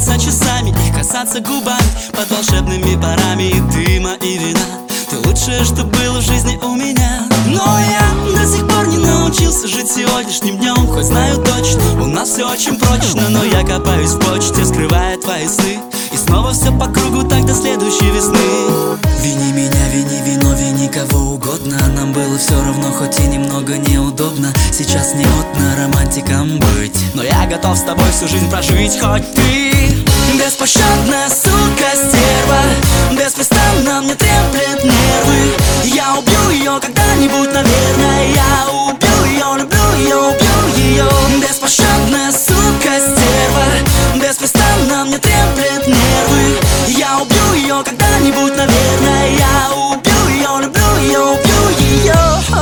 за часами, их касаться губами под волшебными парами дыма и вина. Ты лучшее, что было в жизни у меня. Но я до сих пор не научился жить сегодняшним днем. Хоть знаю точно, у нас все очень прочно. Но я копаюсь в почте, скрывая твои сны. И снова все по кругу, так до следующей весны. Вини меня, вини вино, вини кого угодно. Нам было все равно, хоть и немного неудобно. Сейчас не модно романтиком быть, но я готов с тобой всю жизнь прожить. Хоть ты беспощадная сука, стерва, беспрестанно мне треплет нервы. Я убью ее когда-нибудь, наверное. Я убью ее, люблю ее, убью ее. Беспощадная сука, стерва, беспрестанно мне треплет нервы. Я убью ее когда-нибудь, наверное. Я убью ее, люблю ее, убью ее.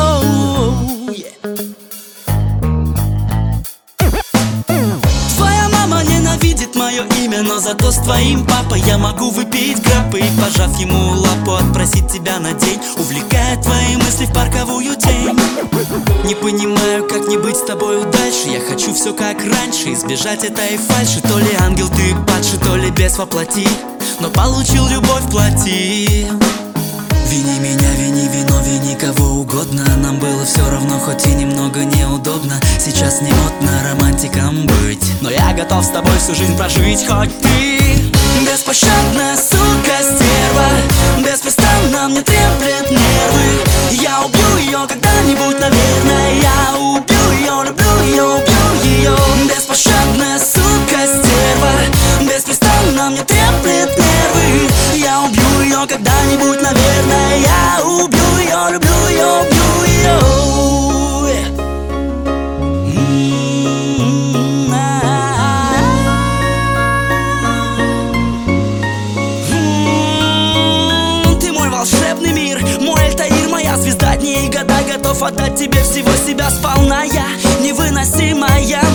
Твоя мама ненавидит мое имя, но зато с твоим папой я могу выпить грапы. И, пожав ему лапу, отпросить тебя на день, увлекая твои мысли в парковую тень. Не понимаю, как не быть с тобою дальше. Я хочу все как раньше, избежать этой фальши. То ли ангел ты падший, то ли бес воплоти, но получил любовь в плоти. Вини меня, вини вино, вини кого угодно. Нам было все равно, хоть и немного неудобно. Сейчас не модно романтиком быть, но я готов с тобой всю жизнь прожить. Хоть ты беспощадная сука, стерва, беспрестанно мне треплет нервы. Я убью ее когда-нибудь, наверное. Я убью ее, люблю ее, убью ее. Беспощадная сука, стерва, беспрестанно мне треплет нервы. Я убью ее когда-нибудь, наверное. Я убью ее, люблю ее, убью ее. Ты мой волшебный мир, мой Альтаир, моя звезда дней и года. Готов отдать тебе всего себя сполна. Я невыносимая.